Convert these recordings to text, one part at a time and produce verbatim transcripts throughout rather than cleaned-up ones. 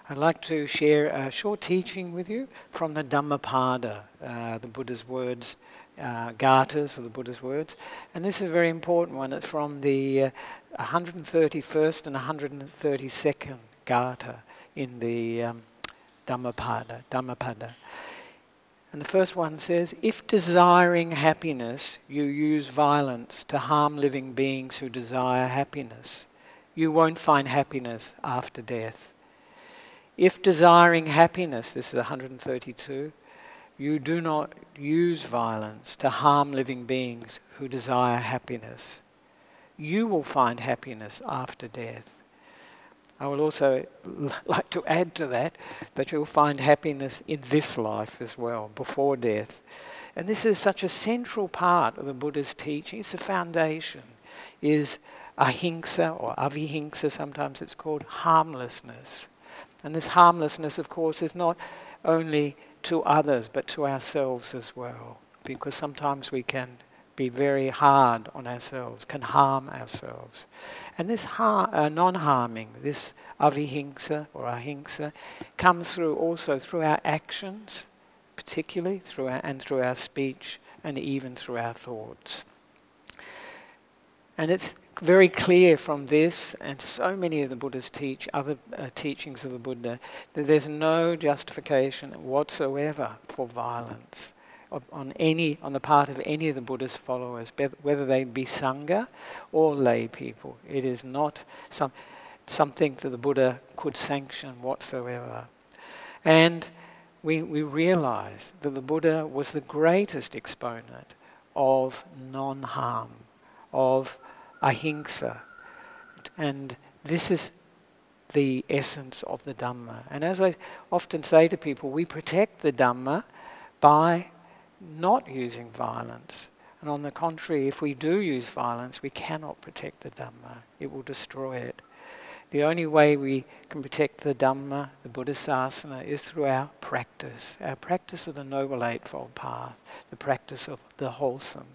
I'd like to share a short teaching with you from the Dhammapada, uh, the Buddha's words, uh, gathas of the Buddha's words. And this is a very important one. It's from the uh, one hundred thirty-first and one hundred thirty-second gatha in the um, Dhammapada, Dhammapada. And the first one says, if desiring happiness, you use violence to harm living beings who desire happiness, you won't find happiness after death. If desiring happiness, this is one hundred thirty-two, you do not use violence to harm living beings who desire happiness, you will find happiness after death. I will also like to add to that, that you'll find happiness in this life as well, before death. And this is such a central part of the Buddha's teaching. It's the foundation, is ahimsa, or avihimsa sometimes it's called, harmlessness. And this harmlessness, of course, is not only to others, but to ourselves as well. Because sometimes we can be very hard on ourselves, can harm ourselves. And this har- uh, non-harming, this avihimsa or ahimsa, comes through also through our actions, particularly through our, and through our speech, and even through our thoughts. And it's very clear from this and so many of the Buddha's teach, other uh, teachings of the Buddha, that there's no justification whatsoever for violence on any on the part of any of the Buddha's followers, whether they be Sangha or lay people. It is not some something that the Buddha could sanction whatsoever. And we we realize that the Buddha was the greatest exponent of non-harm, of ahimsa, and this is the essence of the Dhamma. And as I often say to people, we protect the Dhamma by not using violence. And on the contrary, if we do use violence, we cannot protect the Dhamma. It will destroy it. The only way we can protect the Dhamma, the Buddhasasana, is through our practice, our practice of the Noble Eightfold Path, the practice of the wholesome.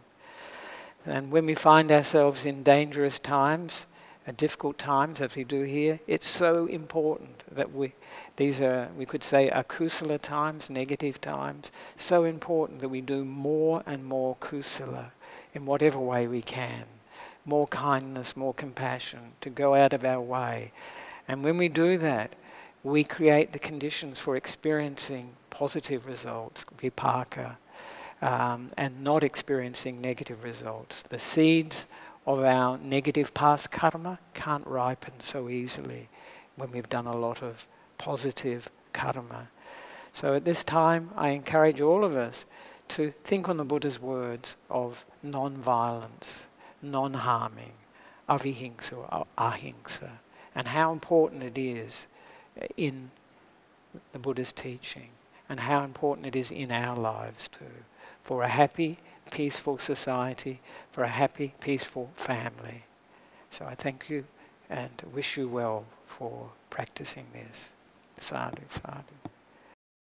And when we find ourselves in dangerous times, uh, difficult times, as we do here, it's so important that we, these are, we could say, are kusala times, negative times, so important that we do more and more kusala in whatever way we can. More kindness, more compassion, to go out of our way. And when we do that, we create the conditions for experiencing positive results, vipaka, Um, and not experiencing negative results. The seeds of our negative past karma can't ripen so easily when we've done a lot of positive karma. So at this time, I encourage all of us to think on the Buddha's words of non-violence, non-harming, avihimsa or ahimsa, and how important it is in the Buddha's teaching, and how important it is in our lives too, for a happy, peaceful society, for a happy, peaceful family. So I thank you and wish you well for practicing this. Sadhu, sadhu.